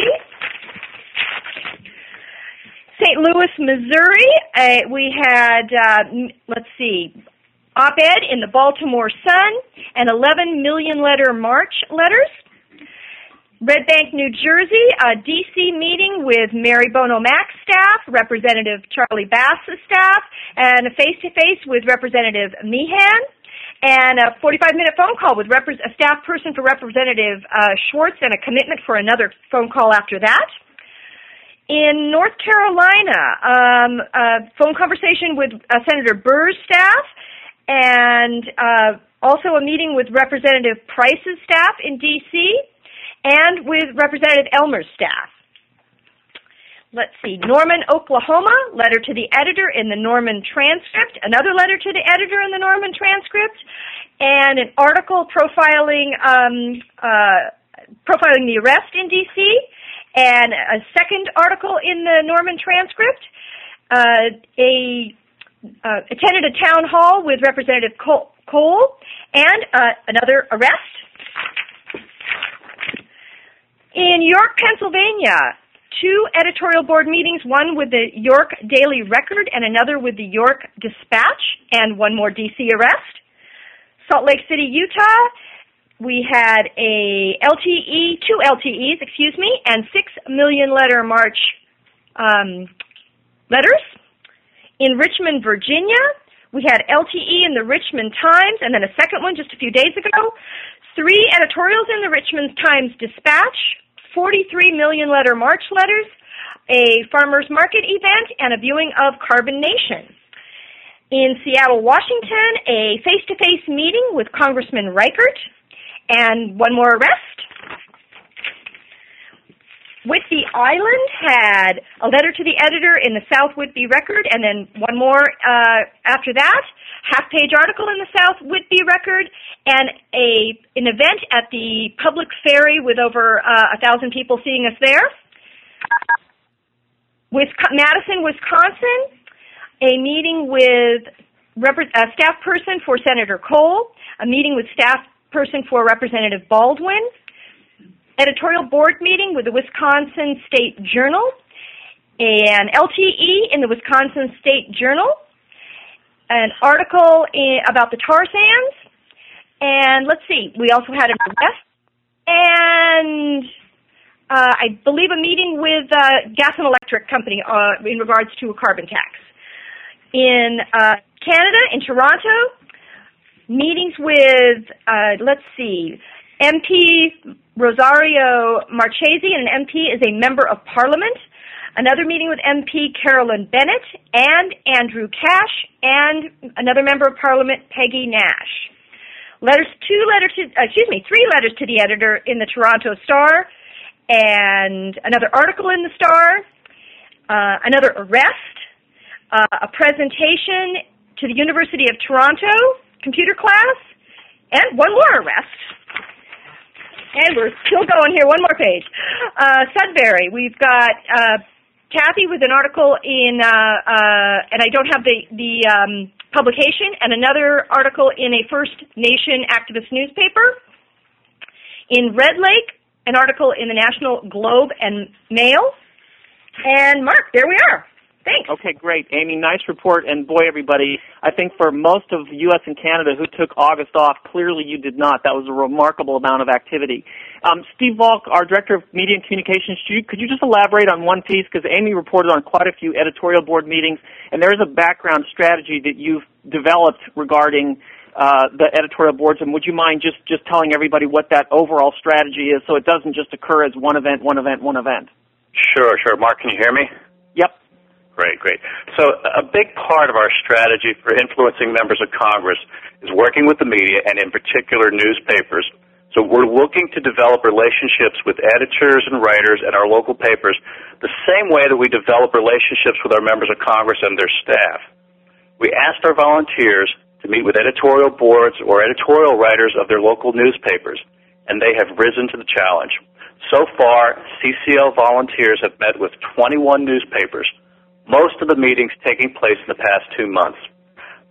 Saint Louis, Missouri, uh, we had, uh, let's see, op-ed in the Baltimore Sun and eleven million letter March letters. Red Bank, New Jersey, a D C meeting with Mary Bono Mack's staff, Representative Charlie Bass's staff, and a face-to-face with Representative Meehan, and a forty-five minute phone call with rep- a staff person for Representative uh, Schwartz, and a commitment for another phone call after that. In North Carolina, um, a phone conversation with uh, Senator Burr's staff, and uh, also a meeting with Representative Price's staff in D C, and with Representative Elmer's staff. Let's see, Norman, Oklahoma, letter to the editor in the Norman transcript, another letter to the editor in the Norman transcript, and an article profiling um, uh, profiling the arrest in D C, and a second article in the Norman transcript, uh, a uh, attended a town hall with Representative Cole, Cole and uh, another arrest. In York, Pennsylvania, two editorial board meetings, one with the York Daily Record and another with the York Dispatch, and one more D C arrest. Salt Lake City, Utah, we had a L T E, two L T Es, excuse me, and six million letter March um, letters. In Richmond, Virginia, we had L T E in the Richmond Times, and then a second one just a few days ago. Three editorials in the Richmond Times Dispatch, forty-three million letter March letters, a farmers market event, and a viewing of Carbon Nation. In Seattle, Washington, a face-to-face meeting with Congressman Reichert, and one more arrest. Whitby Island had a letter to the editor in the South Whitby Record, and then one more uh, after that, half-page article in the South Whitby Record, and a an event at the public ferry with over uh, a thousand people seeing us there. With Madison, Wisconsin, a meeting with rep- a staff person for Senator Cole, a meeting with staff person for Representative Baldwin, editorial board meeting with the Wisconsin State Journal, an L T E in the Wisconsin State Journal, an article in, about the tar sands, and let's see, we also had an arrest, and uh, I believe a meeting with uh, Gas and Electric Company uh, in regards to a carbon tax. In uh, Canada, in Toronto, meetings with, uh, let's see, M P Rosario Marchese, and an M P is a member of Parliament. Another meeting with M P Carolyn Bennett and Andrew Cash, and another member of Parliament, Peggy Nash. Letters, two letters to, uh, excuse me, three letters to the editor in the Toronto Star, and another article in the Star, uh, another arrest, uh, a presentation to the University of Toronto computer class, and one more arrest. And we're still going here, one more page. Uh, Sudbury, we've got uh, Kathy with an article in, uh, uh, and I don't have the, the um, publication, and another article in a First Nation activist newspaper. In Red Lake, an article in the National Globe and Mail. And Mark, there we are. Thanks. Okay, great. Amy, nice report. And boy, everybody, I think for most of U S and Canada who took August off, clearly you did not. That was a remarkable amount of activity. Um, Steve Volk, our Director of Media and Communications, could you just elaborate on one piece? Because Amy reported on quite a few editorial board meetings, and there is a background strategy that you've developed regarding uh, the editorial boards. And would you mind just, just telling everybody what that overall strategy is so it doesn't just occur as one event, one event, one event? Sure, sure. Mark, can you hear me? Yep. Great, great. So a big part of our strategy for influencing members of Congress is working with the media, and in particular newspapers. So we're looking to develop relationships with editors and writers at our local papers the same way that we develop relationships with our members of Congress and their staff. We asked our volunteers to meet with editorial boards or editorial writers of their local newspapers, and they have risen to the challenge. So far, C C L volunteers have met with twenty-one newspapers, most of the meetings taking place in the past two months.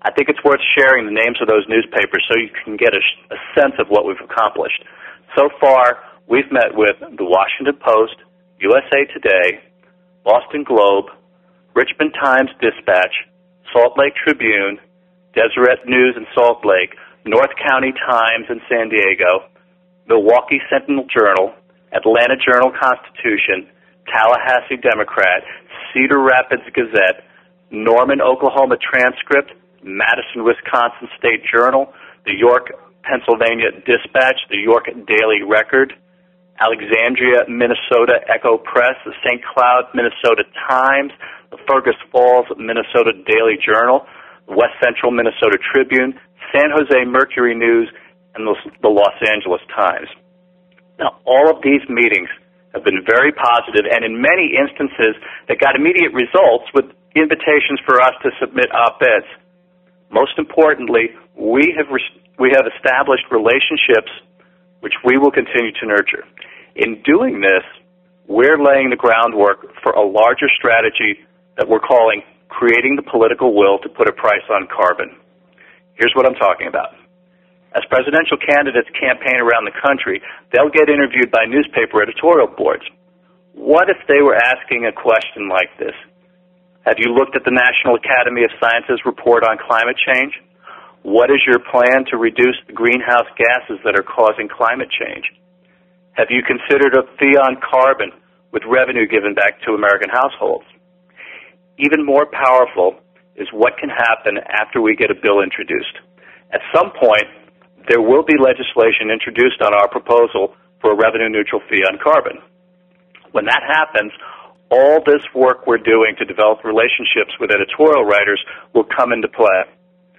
I think it's worth sharing the names of those newspapers so you can get a, a sense of what we've accomplished. So far, we've met with the Washington Post, U S A Today, Boston Globe, Richmond Times-Dispatch, Salt Lake Tribune, Deseret News in Salt Lake, North County Times in San Diego, Milwaukee Sentinel-Journal, Atlanta Journal-Constitution, Tallahassee Democrat, Cedar Rapids Gazette, Norman, Oklahoma Transcript, Madison, Wisconsin State Journal, the York, Pennsylvania Dispatch, the York Daily Record, Alexandria, Minnesota Echo Press, the Saint Cloud, Minnesota Times, the Fergus Falls, Minnesota Daily Journal, the West Central Minnesota Tribune, San Jose Mercury News, and the Los Angeles Times. Now, all of these meetings have been very positive, and in many instances, they got immediate results with invitations for us to submit op-eds. Most importantly, we have re- we have established relationships which we will continue to nurture. In doing this, we're laying the groundwork for a larger strategy that we're calling creating the political will to put a price on carbon. Here's what I'm talking about. As presidential candidates campaign around the country, they'll get interviewed by newspaper editorial boards. What if they were asking a question like this? Have you looked at the National Academy of Sciences report on climate change? What is your plan to reduce the greenhouse gases that are causing climate change? Have you considered a fee on carbon with revenue given back to American households? Even more powerful is what can happen after we get a bill introduced. At some point, there will be legislation introduced on our proposal for a revenue-neutral fee on carbon. When that happens, all this work we're doing to develop relationships with editorial writers will come into play.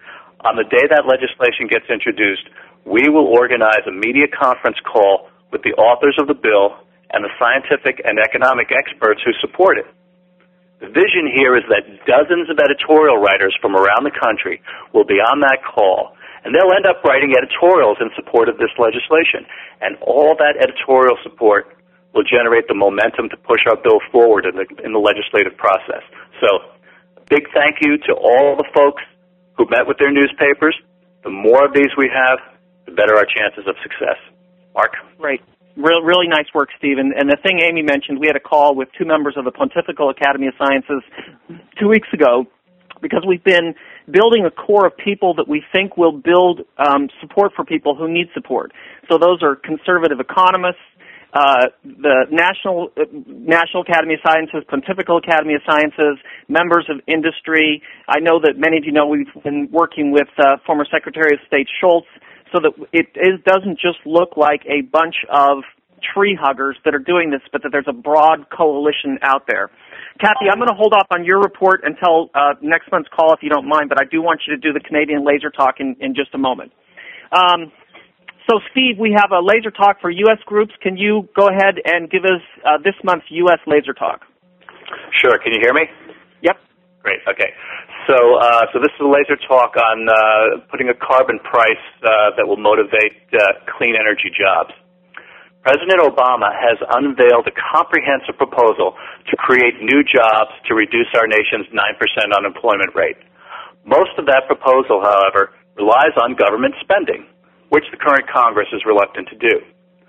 On the day that legislation gets introduced, we will organize a media conference call with the authors of the bill and the scientific and economic experts who support it. The vision here is that dozens of editorial writers from around the country will be on that call, and they'll end up writing editorials in support of this legislation. And all that editorial support will generate the momentum to push our bill forward in the, in the legislative process. So, a big thank you to all the folks who met with their newspapers. The more of these we have, the better our chances of success. Mark? Great. Real, really nice work, Steve. And, and the thing Amy mentioned, we had a call with two members of the Pontifical Academy of Sciences two weeks ago because we've been building a core of people that we think will build um, support for people who need support. So those are conservative economists, uh, the National uh, National Academy of Sciences, Pontifical Academy of Sciences, members of industry. I know that many of you know we've been working with uh, former Secretary of State Schultz, so that it is, doesn't just look like a bunch of tree huggers that are doing this, but that there's a broad coalition out there. Kathy, I'm going to hold off on your report until uh, next month's call, if you don't mind, but I do want you to do the Canadian Laser Talk in, in just a moment. Um, so, Steve, we have a Laser Talk for U S groups. Can you go ahead and give us uh, this month's U S Laser Talk? Sure. Can you hear me? Yep. Great. Okay. So, uh, so this is a laser talk on uh, putting a carbon price uh, that will motivate uh, clean energy jobs. President Obama has unveiled a comprehensive proposal to create new jobs to reduce our nation's nine percent unemployment rate. Most of that proposal, however, relies on government spending, which the current Congress is reluctant to do.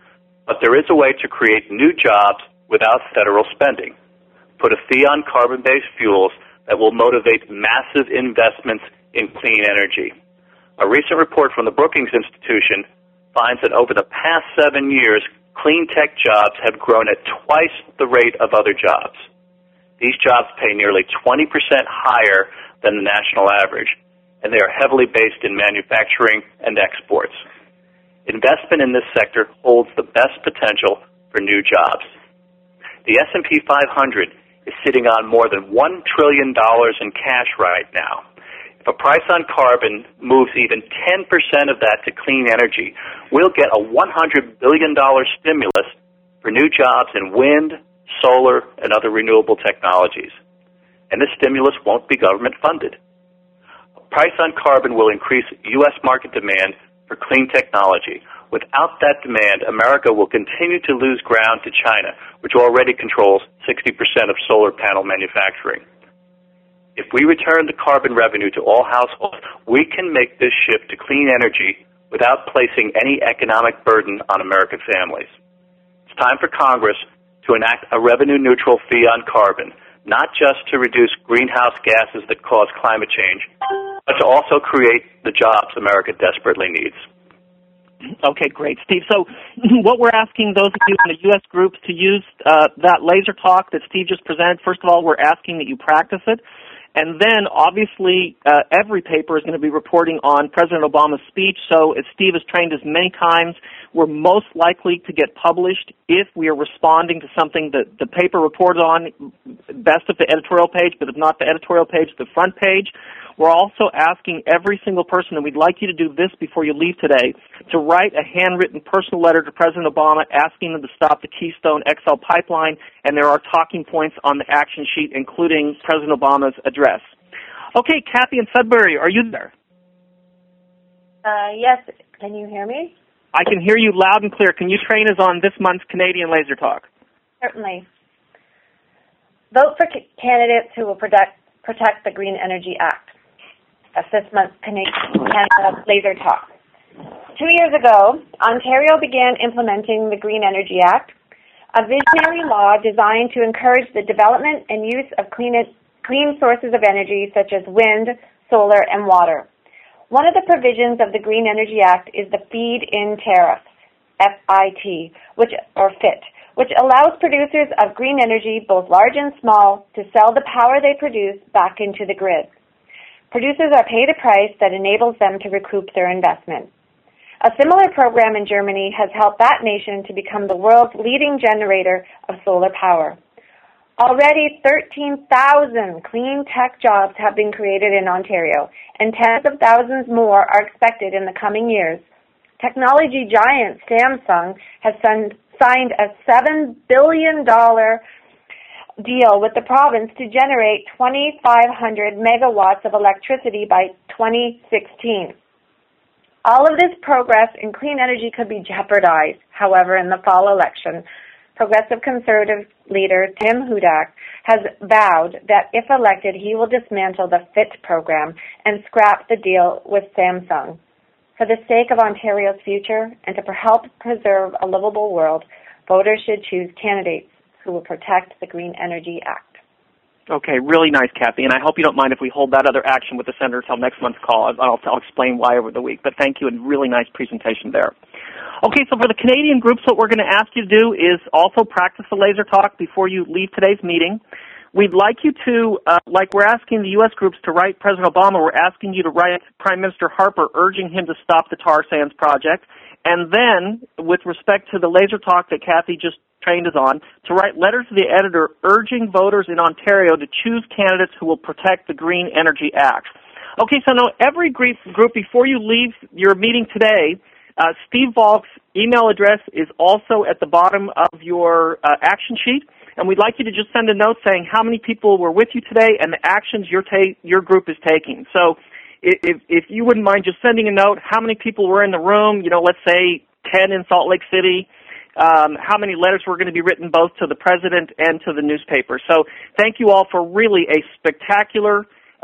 But there is a way to create new jobs without federal spending. Put a fee on carbon-based fuels that will motivate massive investments in clean energy. A recent report from the Brookings Institution finds that over the past seven years, clean tech jobs have grown at twice the rate of other jobs. These jobs pay nearly twenty percent higher than the national average, and they are heavily based in manufacturing and exports. Investment in this sector holds the best potential for new jobs. The S and P five hundred is sitting on more than one trillion dollars in cash right now. If a price on carbon moves even ten percent of that to clean energy, we'll get a one hundred billion dollars stimulus for new jobs in wind, solar, and other renewable technologies. And this stimulus won't be government funded. A price on carbon will increase U S market demand for clean technology. Without that demand, America will continue to lose ground to China, which already controls sixty percent of solar panel manufacturing. If we return the carbon revenue to all households, we can make this shift to clean energy without placing any economic burden on American families. It's time for Congress to enact a revenue-neutral fee on carbon, not just to reduce greenhouse gases that cause climate change, but to also create the jobs America desperately needs. Okay, great, Steve. So what we're asking those of you in the U S groups to use uh, that laser talk that Steve just presented, first of all, we're asking that you practice it. And then, obviously, uh, every paper is going to be reporting on President Obama's speech. So as Steve has trained us many times, we're most likely to get published if we are responding to something that the paper reported on, best at the editorial page, but if not the editorial page, the front page. We're also asking every single person, and we'd like you to do this before you leave today, to write a handwritten personal letter to President Obama asking them to stop the Keystone X L pipeline, and there are talking points on the action sheet, including President Obama's address. Okay, Kathy in Sudbury, are you there? Uh, yes. Can you hear me? I can hear you loud and clear. Can you train us on this month's Canadian Laser Talk? Certainly. Vote for c- candidates who will protect, protect the Green Energy Act. That's this month's Canada Laser Talk. Two years ago, Ontario began implementing the Green Energy Act, a visionary law designed to encourage the development and use of clean, clean sources of energy such as wind, solar, and water. One of the provisions of the Green Energy Act is the feed-in tariff, F I T, which, or F I T, which allows producers of green energy, both large and small, to sell the power they produce back into the grid. Producers are paid a price that enables them to recoup their investment. A similar program in Germany has helped that nation to become the world's leading generator of solar power. Already thirteen thousand clean tech jobs have been created in Ontario, and tens of thousands more are expected in the coming years. Technology giant Samsung has signed a seven billion dollars deal with the province to generate twenty-five hundred megawatts of electricity by twenty sixteen. All of this progress in clean energy could be jeopardized, however, in the fall election. Progressive Conservative leader Tim Hudak has vowed that if elected, he will dismantle the F I T program and scrap the deal with Samsung. For the sake of Ontario's future and to help preserve a livable world, voters should choose candidates who will protect the Green Energy Act. Okay, really nice, Kathy, and I hope you don't mind if we hold that other action with the Senator until next month's call. I'll, I'll explain why over the week, but thank you, and really nice presentation there. Okay, so for the Canadian groups, what we're going to ask you to do is also practice the laser talk before you leave today's meeting. We'd like you to, uh, like we're asking the U S groups to write President Obama, we're asking you to write Prime Minister Harper urging him to stop the tar sands project. And then, with respect to the laser talk that Kathy just trained us on, to write letters to the editor urging voters in Ontario to choose candidates who will protect the Green Energy Act. Okay, so now every group, before you leave your meeting today, uh, Steve Volk's email address is also at the bottom of your uh, action sheet, and we'd like you to just send a note saying how many people were with you today and the actions your, ta- your group is taking. So if, if you wouldn't mind just sending a note, how many people were in the room, you know, let's say ten in Salt Lake City, um, how many letters were going to be written both to the president and to the newspaper. So thank you all for really a spectacular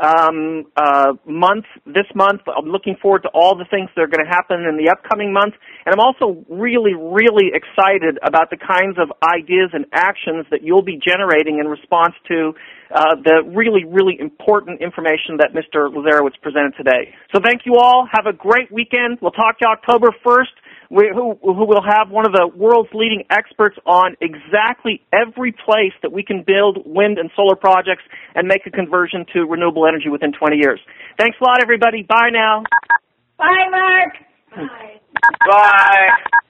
um, uh, month this month. I'm looking forward to all the things that are going to happen in the upcoming month. And I'm also really, really excited about the kinds of ideas and actions that you'll be generating in response to uh, the really, really important information that Mister Lazarowicz presented today. So thank you all. Have a great weekend. We'll talk to you October first. We, who, who will have one of the world's leading experts on exactly every place that we can build wind and solar projects and make a conversion to renewable energy within twenty years. Thanks a lot, everybody. Bye now. Bye, Mark. Bye. Bye.